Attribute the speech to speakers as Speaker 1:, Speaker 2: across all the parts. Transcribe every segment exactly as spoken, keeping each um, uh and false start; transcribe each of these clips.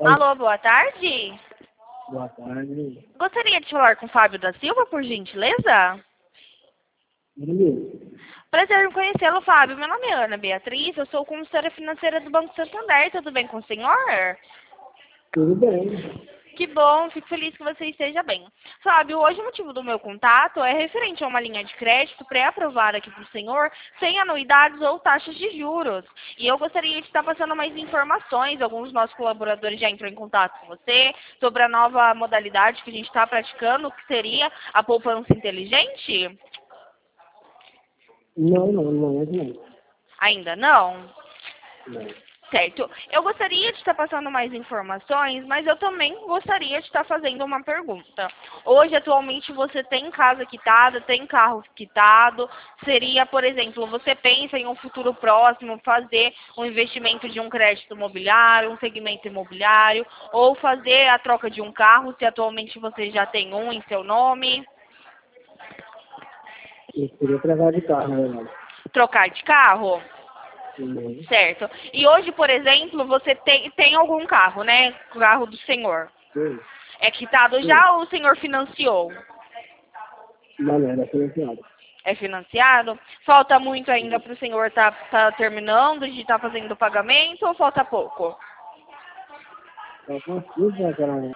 Speaker 1: Alô, boa tarde.
Speaker 2: Boa tarde.
Speaker 1: Gostaria de falar com o Fábio da Silva, por gentileza?
Speaker 2: Beleza.
Speaker 1: Prazer em conhecê-lo, Fábio. Meu nome é Ana Beatriz, eu sou consultora financeira do Banco Santander. Tudo bem com o senhor?
Speaker 2: Tudo bem.
Speaker 1: Que bom, fico feliz que você esteja bem. Fábio, hoje o motivo do meu contato é referente a uma linha de crédito pré-aprovada aqui para o senhor, sem anuidades ou taxas de juros. E eu gostaria de estar passando mais informações. Alguns dos nossos colaboradores já entrou em contato com você sobre a nova modalidade que a gente está praticando, que seria a poupança inteligente.
Speaker 2: Não, não, não é não.
Speaker 1: Ainda não?
Speaker 2: Não.
Speaker 1: Certo. Eu gostaria de estar passando mais informações, mas eu também gostaria de estar fazendo uma pergunta. Hoje, atualmente, você tem casa quitada, tem carro quitado. Seria, por exemplo, você pensa em um futuro próximo fazer um investimento de um crédito imobiliário, um segmento imobiliário, ou fazer a troca de um carro, se atualmente você já tem um em seu nome?
Speaker 2: Eu queria travar de carro, na verdade.
Speaker 1: Trocar de carro?
Speaker 2: Não.
Speaker 1: Certo. E hoje, por exemplo, você tem, tem algum carro, né? O carro do senhor.
Speaker 2: Sim.
Speaker 1: É quitado
Speaker 2: Sim.
Speaker 1: já ou o senhor financiou?
Speaker 2: Não, não, era financiado.
Speaker 1: É financiado? Falta muito ainda para o senhor estar tá, tá terminando de estar tá fazendo o pagamento ou falta pouco?
Speaker 2: Só consigo aquela...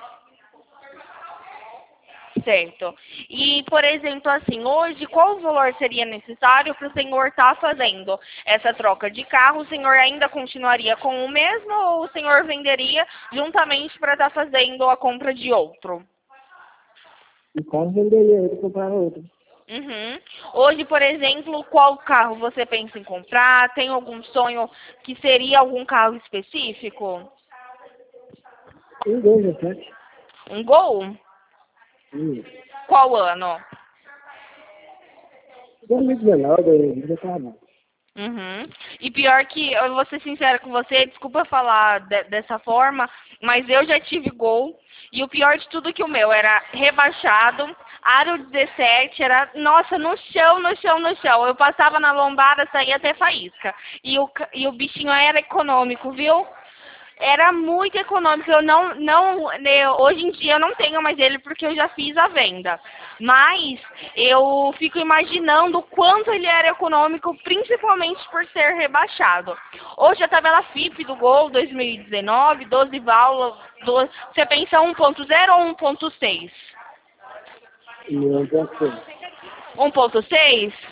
Speaker 1: Certo. E, por exemplo, assim, hoje, qual o valor seria necessário para o senhor estar fazendo essa troca de carro? O senhor ainda continuaria com o mesmo ou o senhor venderia juntamente para estar fazendo a compra de outro?
Speaker 2: E como venderia ele comprar outro?
Speaker 1: Uhum. Hoje, por exemplo, qual carro você pensa em comprar? Tem algum sonho que seria algum carro específico?
Speaker 2: Um dois, é certo?
Speaker 1: Um Gol?
Speaker 2: Sim.
Speaker 1: Qual ano?
Speaker 2: dois mil e dezenove, dois mil e vinte, tá bom.
Speaker 1: Uhum. E pior que, eu vou ser sincera com você, desculpa falar de, dessa forma, mas eu já tive Gol, e o pior de tudo é que o meu era rebaixado, aro dezessete, era, nossa, no chão, no chão, no chão. Eu passava na lombada, saía até faísca. E o, ca- e o bichinho era econômico, viu? Era muito econômico. Eu não, não, né, hoje em dia eu não tenho mais ele porque eu já fiz a venda. Mas eu fico imaginando o quanto ele era econômico, principalmente por ser rebaixado. Hoje a tabela F I P do Gol dois mil e dezenove, doze válvulas, do- você pensa um ponto zero ou um ponto seis?
Speaker 2: E eu já sei.
Speaker 1: um ponto seis?